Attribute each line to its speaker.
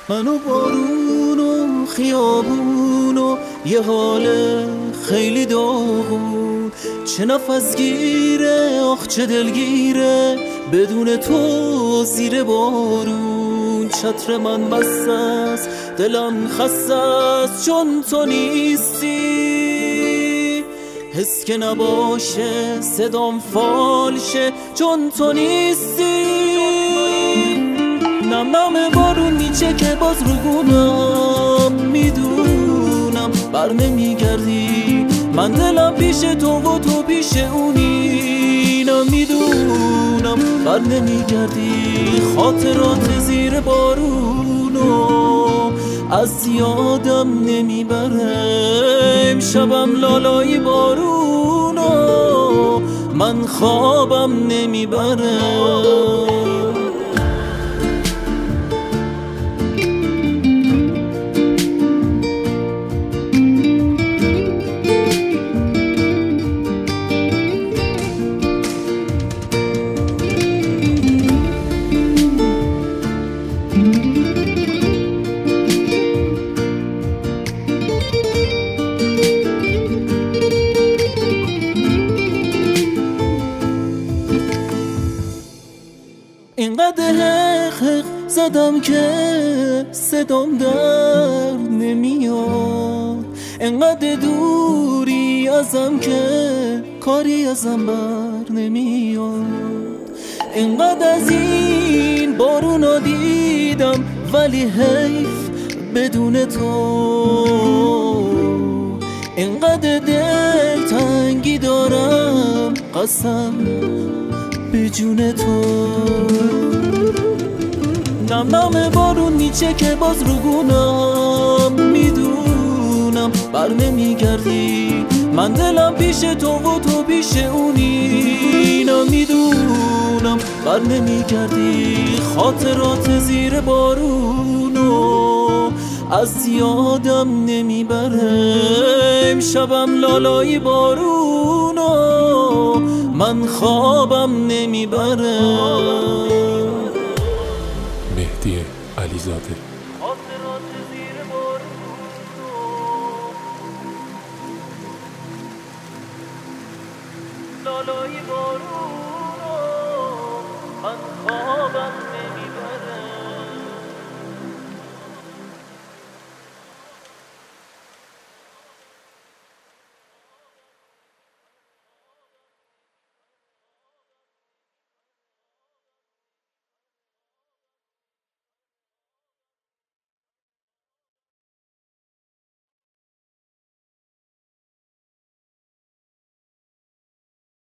Speaker 1: من و بارون و خیابون و یه حال خیلی داغون، چه نفس گیره آخ چه دلگیره بدون تو زیر بارون. چتر من بسته است دلم خسته است چون تو نیستی، حس که نباشه صدام فالشه چون تو نیستی. نم نم بارون میچه که باز رو گونم، میدونم بر نمیگردی، من دلم پیش تو و تو پیش اونی. میدونم بر نمیگردی، خاطرات زیر بارونو از یادم نمیبره. امشبم لالای بارونو من خوابم نمیبره. اینقدر حق زدم که صدام در نمیاد، اینقدر دوری ازم که کاری ازم بر نمیاد. اینقدر از این بارونا دیدم ولی حیف بدون تو، اینقدر دل تنگی دارم قسم به جون تو. نم نم بارون میچه که باز رو گونم، میدونم بر نمیگردی، من دلم پیش تو و تو پیش اونی. میدونم بر نمیگردی، خاطرات زیر بارونو از یادم نمیبره. امشبم لالای بارونو من خوابم نمیبره.
Speaker 2: مهدی علیزاده.
Speaker 1: خاطرات زیر بارونو لالای بارونو من خوابم